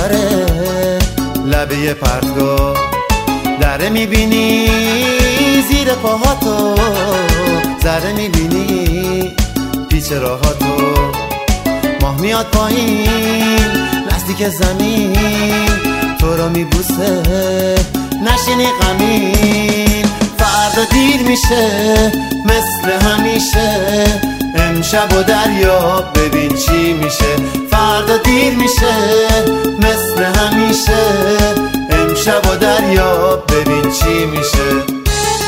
داره لبه پرتگاه، دره میبینی زیر پاهاتو، ذره میبینی پیچ راهاتو. ماه میاد پایین نزدیک زمین، تو رو میبوسه نشینی غمین. فردا دیر میشه مثل همیشه، امشب و دریا ببین چی میشه. فردا دیر میشه مثل همیشه، امشب و دریا ببین چی میشه.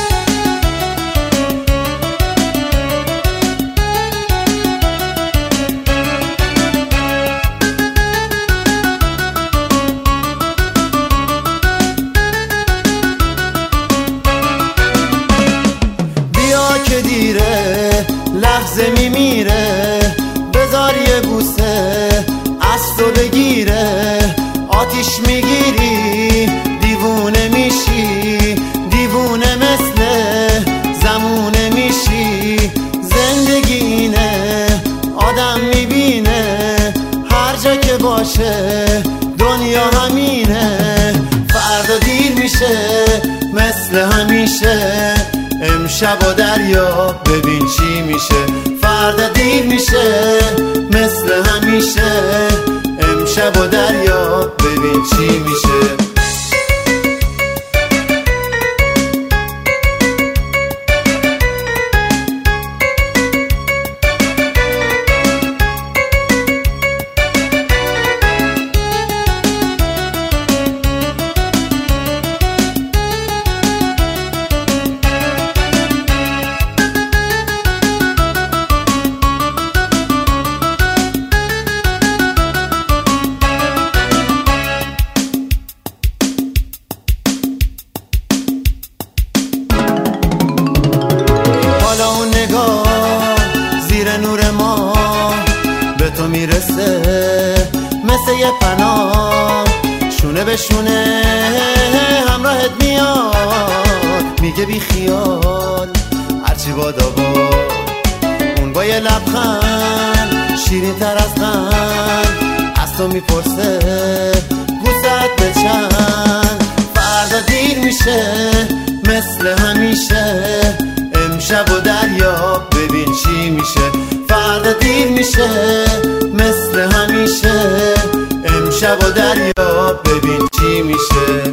که دیره لحظه میمیره، بذار یه بوسه از تو بگیره. آتیش میگیری دیوونه میشی، دیوونه مثل زمونه میشی. زندگی اینه آدم میبینه، هر جا که باشه دنیا همینه. فردا دیر میشه مثل همیشه، امشب و دریا ببین چی میشه. فردا دیر میشه مثل همیشه، امشب و دریا ببین چی میشه. زیر نور ما به تو میرسه مثل یه پناه، شونه به شونه همراهت میاد. میگه بی خیال هرچی بادا با، اون با یه لبخند شیرین تر از قند از تو میپرسه بوست به چند. فردا دیر میشه مثل همیشه، امشب و دریا ببین چی میشه. فردا دیر میشه مثل همیشه، امشب و دریا ببین چی میشه.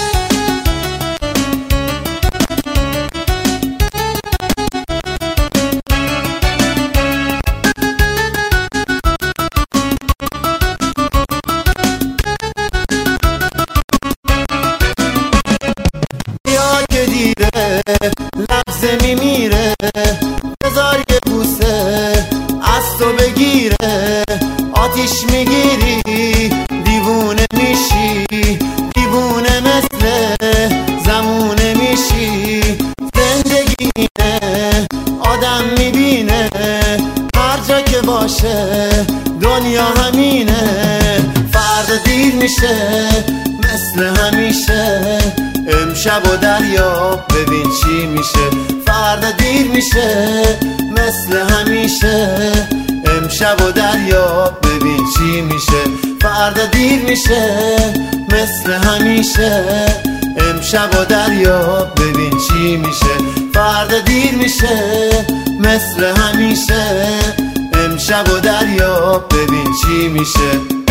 یا که دیره لحظه میمیره، بذار یه بوسه از تو بگیره. آتیش میگیری دیوونه میشی، دیوونه مثل زمونه میشی. زندگی اینه آدم میبینه، هر جا که باشه دنیا همینه. فردا دیر میشه مثل همیشه، امشب و دریا ببین چی میشه. فردا دیر میشه مثل همیشه، امشب و دریا ببین چی میشه. فردا دیر میشه مثل همیشه، امشب و دریا ببین چی میشه. فردا دیر میشه مثل همیشه، امشب و دریا ببین چی میشه.